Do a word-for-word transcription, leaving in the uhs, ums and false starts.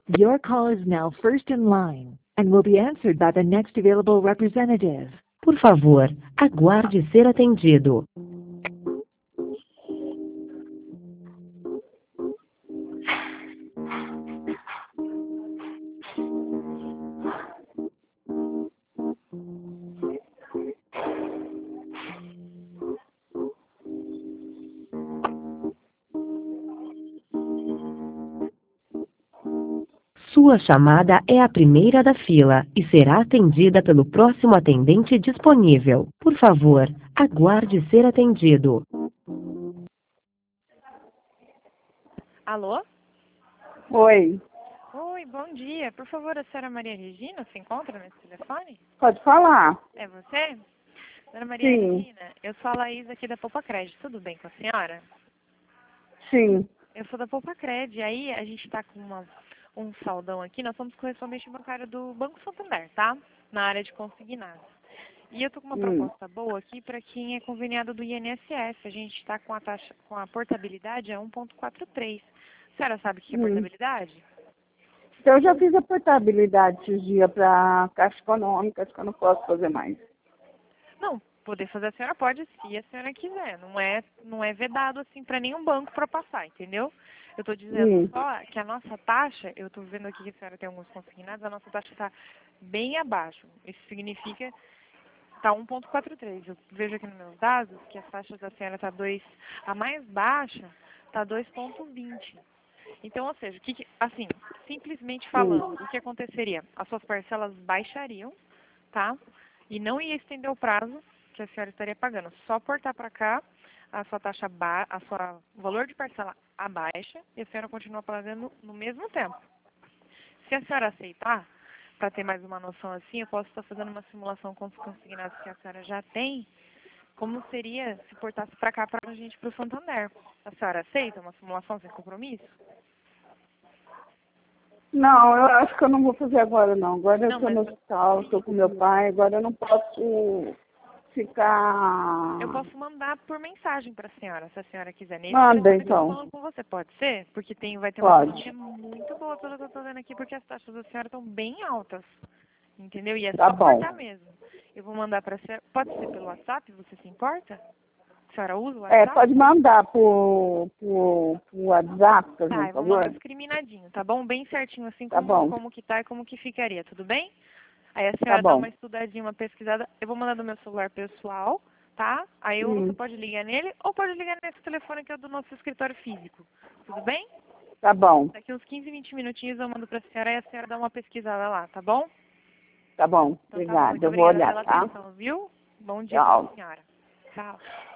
Your call is now first in line and will be answered by the next available representative. Por favor, aguarde ser atendido. Sua chamada é a primeira da fila e será atendida pelo próximo atendente disponível. Por favor, aguarde ser atendido. Alô? Oi, Oi, bom dia. Por favor, a senhora Maria Regina se encontra nesse telefone? pode falar? É você? Dona Maria Sim. Regina, eu sou a Laís aqui da Poupa Crédito. Tudo bem com a senhora? Sim. Eu sou da Poupa Crédito. Aí a gente está com uma, um saldão aqui. Nós somos correspondente bancário do Banco Santander, tá? Na área de consignados. E eu tô com uma Hum. proposta boa aqui para quem é conveniado do I N S S. A gente está com a taxa, com a portabilidade a um ponto quatro três. A senhora sabe o que é Hum. portabilidade? Então, eu já fiz a portabilidade esses dias para Caixa Econômica, acho que eu não posso fazer mais. Não, poder fazer a senhora pode se a senhora quiser. Não é, não é vedado assim para nenhum banco para passar, entendeu? Eu estou dizendo Hum. só que a nossa taxa, eu estou vendo aqui que a senhora tem alguns consignados, a nossa taxa está bem abaixo. Isso significa está um ponto quatro três. Eu vejo aqui nos meus dados que as taxas da senhora está dois, a mais baixa está dois ponto vinte. Então, ou seja, o que que, assim, simplesmente falando, o que aconteceria? As suas parcelas baixariam, tá? E não ia estender o prazo que a senhora estaria pagando. Só portar para cá, a sua taxa ba a sua o valor de parcela abaixa e a senhora continua pagando no mesmo tempo. Se a senhora aceitar, para ter mais uma noção assim, eu posso estar fazendo uma simulação com os consignados que a senhora já tem, como seria se portasse para cá para a gente para o Santander. A senhora aceita uma simulação sem compromisso? Não, eu acho que eu não vou fazer agora, não. Agora eu Não, estou mas- no hospital, estou com meu pai, agora eu não posso ficar... Eu posso mandar por mensagem para a senhora, se a senhora quiser. Nesse Manda, telefone que eu então. tô falando com você, pode ser? Porque tem, vai ter uma Pode. taxa muito boa pelo que eu estou vendo aqui, porque as taxas da senhora estão bem altas. Entendeu? E é Tá só bom. cortar mesmo. Eu vou mandar para a senhora. Pode ser pelo WhatsApp? Você se importa? A senhora usa o WhatsApp? É, pode mandar por, por, por WhatsApp, por Tá, eu vou favor? mandar discriminadinho, tá bom? Bem certinho, assim Tá como, bom. como que tá e como que ficaria, tudo bem? Aí a Tá senhora dá bom. uma estudadinha, uma pesquisada. Eu vou mandar do meu celular pessoal, tá? Aí ou você Hum. pode ligar nele ou pode ligar nesse telefone que é do nosso escritório físico. Tudo bem? Tá bom. Daqui uns quinze, vinte minutinhos eu mando pra senhora e a senhora dá uma pesquisada lá, tá bom? Tá bom. Então tá bom, Obrigada. muito Eu vou obrigada olhar, pela tá? atenção, viu? Bom dia Tchau. pra senhora. Tchau.